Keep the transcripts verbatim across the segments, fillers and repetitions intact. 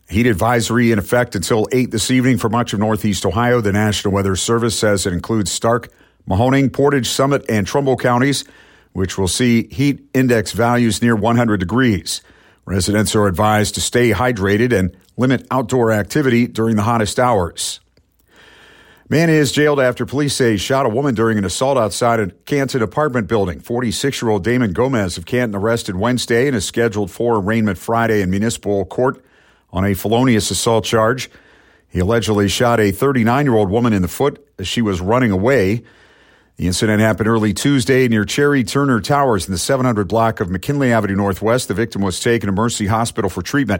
Heat advisory in effect until eight this evening for much of northeast Ohio. The National Weather Service says it includes Stark, Mahoning, Portage, Summit, and Trumbull counties, which will see heat index values near one hundred degrees. Residents are advised to stay hydrated and limit outdoor activity during the hottest hours. Man is jailed after police say he shot a woman during an assault outside a Canton apartment building. forty-six-year-old Damon Gomez of Canton arrested Wednesday and is scheduled for arraignment Friday in municipal court on a felonious assault charge. He allegedly shot a thirty-nine-year-old woman in the foot as she was running away. The incident happened early Tuesday near Cherry Turner Towers in the seven hundred block of McKinley Avenue Northwest. The victim was taken to Mercy Hospital for treatment.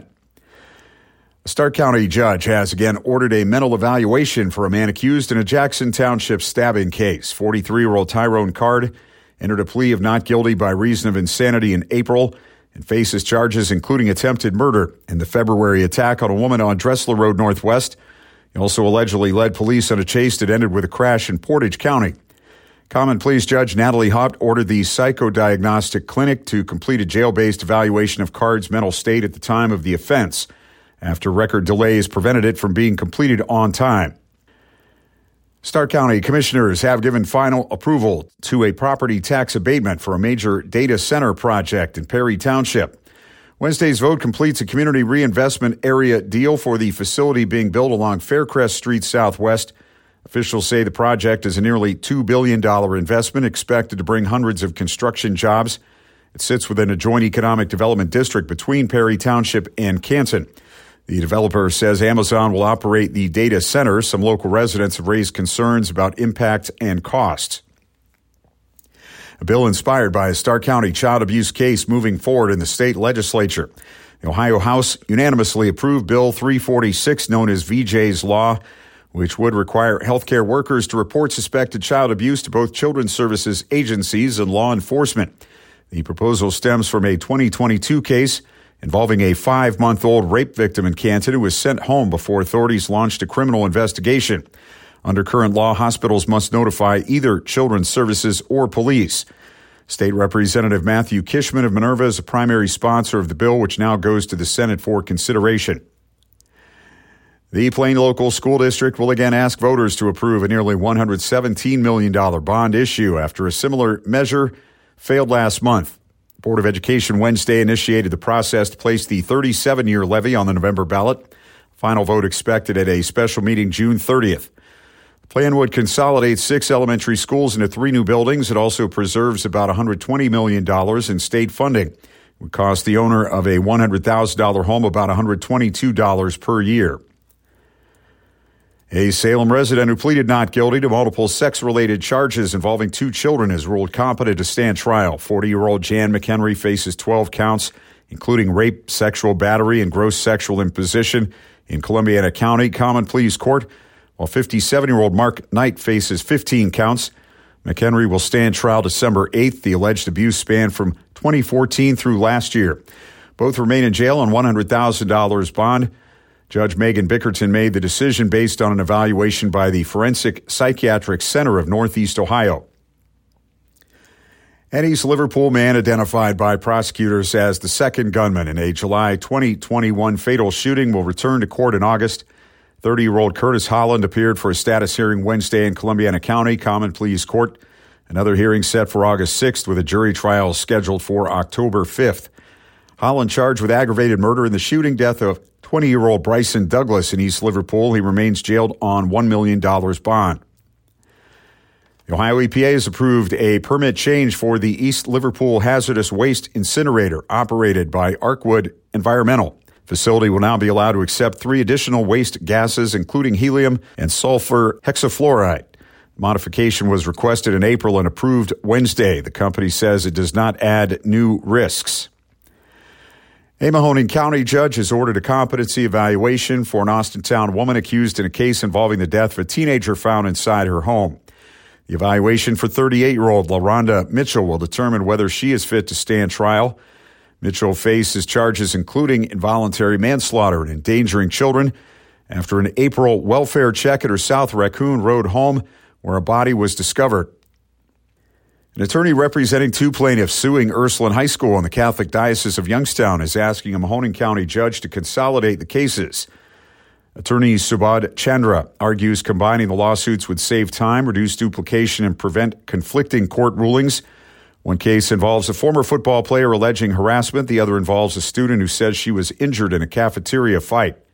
A Stark County judge has again ordered a mental evaluation for a man accused in a Jackson Township stabbing case. forty-three-year-old Tyrone Card entered a plea of not guilty by reason of insanity in April and faces charges including attempted murder and the February attack on a woman on Dressler Road Northwest. He also allegedly led police on a chase that ended with a crash in Portage County. Common Pleas Judge Natalie Haupt ordered the Psychodiagnostic Clinic to complete a jail-based evaluation of Card's mental state at the time of the offense, after record delays prevented it from being completed on time. Stark County commissioners have given final approval to a property tax abatement for a major data center project in Perry Township. Wednesday's vote completes a community reinvestment area deal for the facility being built along Faircrest Street Southwest. Officials say the project is a nearly two billion dollars investment expected to bring hundreds of construction jobs. It sits within a joint economic development district between Perry Township and Canton. The developer says Amazon will operate the data center. Some local residents have raised concerns about impact and cost. A bill inspired by a Stark County child abuse case moving forward in the state legislature. The Ohio House unanimously approved Bill three forty-six, known as V J's Law, which would require healthcare workers to report suspected child abuse to both children's services agencies and law enforcement. The proposal stems from a twenty twenty-two case involving a five-month-old rape victim in Canton who was sent home before authorities launched a criminal investigation. Under current law, hospitals must notify either children's services or police. State Representative Matthew Kishman of Minerva is a primary sponsor of the bill, which now goes to the Senate for consideration. The Plain Local School District will again ask voters to approve a nearly one hundred seventeen million dollars bond issue after a similar measure failed last month. The Board of Education Wednesday initiated the process to place the thirty-seven-year levy on the November ballot. Final vote expected at a special meeting June thirtieth. The plan would consolidate six elementary schools into three new buildings. It also preserves about one hundred twenty million dollars in state funding. It would cost the owner of a one hundred thousand dollars home about one hundred twenty-two dollars per year. A Salem resident who pleaded not guilty to multiple sex-related charges involving two children is ruled competent to stand trial. forty-year-old Jan McHenry faces twelve counts, including rape, sexual battery, and gross sexual imposition in Columbiana County Common Pleas Court, while fifty-seven-year-old Mark Knight faces fifteen counts. McHenry will stand trial December eighth. The alleged abuse spanned from twenty fourteen through last year. Both remain in jail on one hundred thousand dollars bond. Judge Megan Bickerton made the decision based on an evaluation by the Forensic Psychiatric Center of Northeast Ohio. An East Liverpool man identified by prosecutors as the second gunman in a July twenty twenty-one fatal shooting will return to court in August. thirty-year-old Curtis Holland appeared for a status hearing Wednesday in Columbiana County Common Pleas Court. Another hearing set for August sixth with a jury trial scheduled for October fifth. Holland charged with aggravated murder in the shooting death of twenty-year-old Bryson Douglas in East Liverpool. He remains jailed on one million dollars bond. The Ohio E P A has approved a permit change for the East Liverpool Hazardous Waste Incinerator operated by Arkwood Environmental. The facility will now be allowed to accept three additional waste gases, including helium and sulfur hexafluoride. Modification was requested in April and approved Wednesday. The company says it does not add new risks. A Mahoning County judge has ordered a competency evaluation for an Austintown woman accused in a case involving the death of a teenager found inside her home. The evaluation for thirty-eight-year-old LaRonda Mitchell will determine whether she is fit to stand trial. Mitchell faces charges including involuntary manslaughter and endangering children after an April welfare check at her South Raccoon Road home where a body was discovered. An attorney representing two plaintiffs suing Ursuline High School in the Catholic Diocese of Youngstown is asking a Mahoning County judge to consolidate the cases. Attorney Subodh Chandra argues combining the lawsuits would save time, reduce duplication, and prevent conflicting court rulings. One case involves a former football player alleging harassment. The other involves a student who says she was injured in a cafeteria fight.